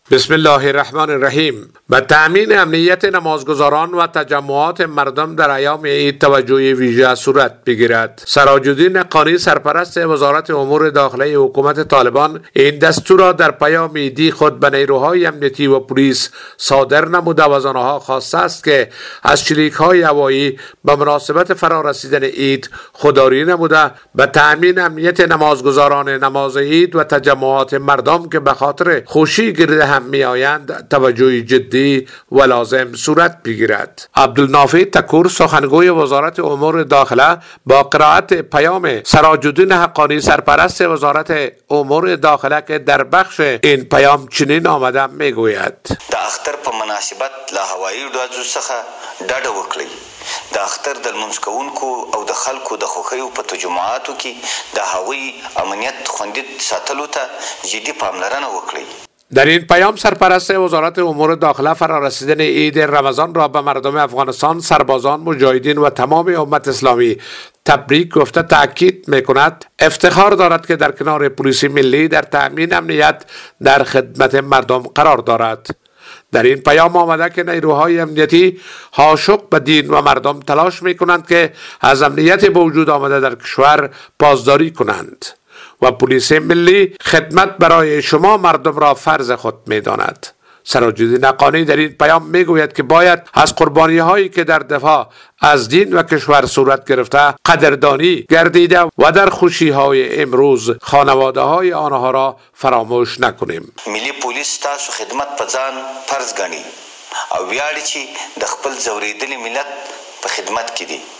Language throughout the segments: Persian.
بسم الله الرحمن الرحیم. به تأمین امنیت نمازگزاران و تجمعات مردم در ایام عید توجه ویژه صورت بگیرد. سراج‌الدین قانی سرپرست وزارت امور داخلی حکومت طالبان این دستور را در پیام عیدی خود به نیروهای امنیتی و پلیس صادر نموده و از آنها خواسته است که از چریک‌های هوایی به مناسبت فرارسیدن عید خودداری نموده به تأمین امنیت نمازگزاران نماز عید و تجمعات مردم که به خاطر خوشی گرد می آیند توجه جدی و لازم صورت بگیرد. عبدالنافع تکور سخنگوی وزارت امور داخله با قرائت پیام سراج‌الدین حقانی سرپرست وزارت امور داخله که در بخش این پیام چنین آمده می گوید: د اختر په مناسبت له هوایي ډزو څخه ډډه وکړئ. د اختر د لمونځ کوونکو او د خلکو د خوښیو په تجمعاتو کې د هوایي امنیت خوندي ساتلو ته جدي پاملرنه وکړئ. در این پیام سرپرست وزارت امور داخله فرارسیدن عید رمضان را به مردم افغانستان، سربازان، مجاهدین و تمام امت اسلامی تبریک گفته تأکید می‌کند افتخار دارد که در کنار پلیس ملی در تأمین امنیت در خدمت مردم قرار دارد. در این پیام آمده که نیروهای امنیتی حاشق به دین و مردم تلاش می‌کنند که از امنیت به وجود آمده در کشور پاسداری کنند و پلیس ملی خدمت برای شما مردم را فرض خود می داند. سراج‌الدین حقانی در این پیام می گوید که باید از قربانی هایی که در دفاع از دین و کشور صورت گرفته قدردانی گردیده و در خوشی های امروز خانواده های آنها را فراموش نکنیم. ملی پولیس تاسو خدمت په ځان فرض ګڼي او ویاړي چې د خپل ځورېدلي ملت په خدمت کې دي.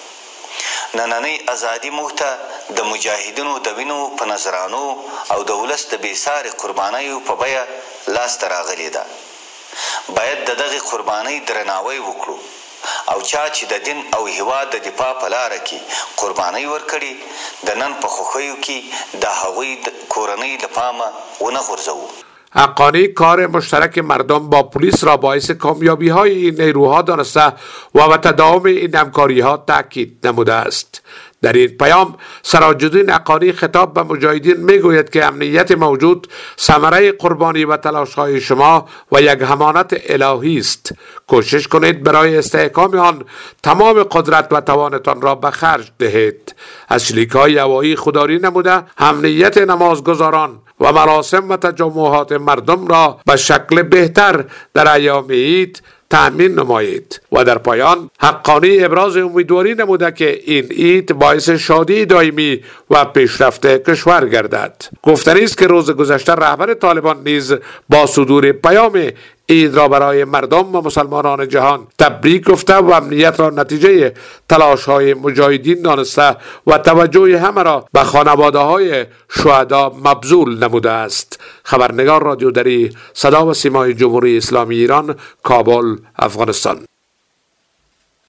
نننۍ ازادي موږ ته د مجاهدینو د وینو په نظرانو او د ولس د بېسارې قربانیو په بیه لاسته راغلې ده. باید د دغې قربانۍ درناوی وکړو او چا چې د دین او هیواد د دفاع په لاره کې قربانۍ ورکړي د نن په خوښیو کې د هغوی کورنۍ له پامه ونه غورځوو. حقانی کار مشترک مردم با پلیس را باعث کامیابی های این نیروها دانسته و به تداوم این همکاری ها تاکید نموده است. در این پیام سراج‌الدین حقانی خطاب به مجاهدین میگوید که امنیت موجود ثمره قربانی و تلاش های شما و یک امانت الهی است. کوشش کنید برای استحکام آن تمام قدرت و توانتان را به خرج دهید. از چریک‌های هوایی خودداری نموده امنیت نمازگزاران و مراسم و تجمعات مردم را به شکل بهتر در ایام عید تأمین نمایید. و در پایان حقانی ابراز امیدواری نموده که این عید باعث شادی دائمی و پیشرفت کشور گردد. گفتنی است که روز گذشته رهبر طالبان نیز با صدور پیام عید را برای مردم و مسلمانان جهان تبریک گفته و امنیت را نتیجه تلاش های مجاهدین دانسته و توجه همه را به خانواده های شهدا مبذول نموده است. خبرنگار رادیو دری صدا و سیمای جمهوری اسلامی ایران، کابل، افغانستان.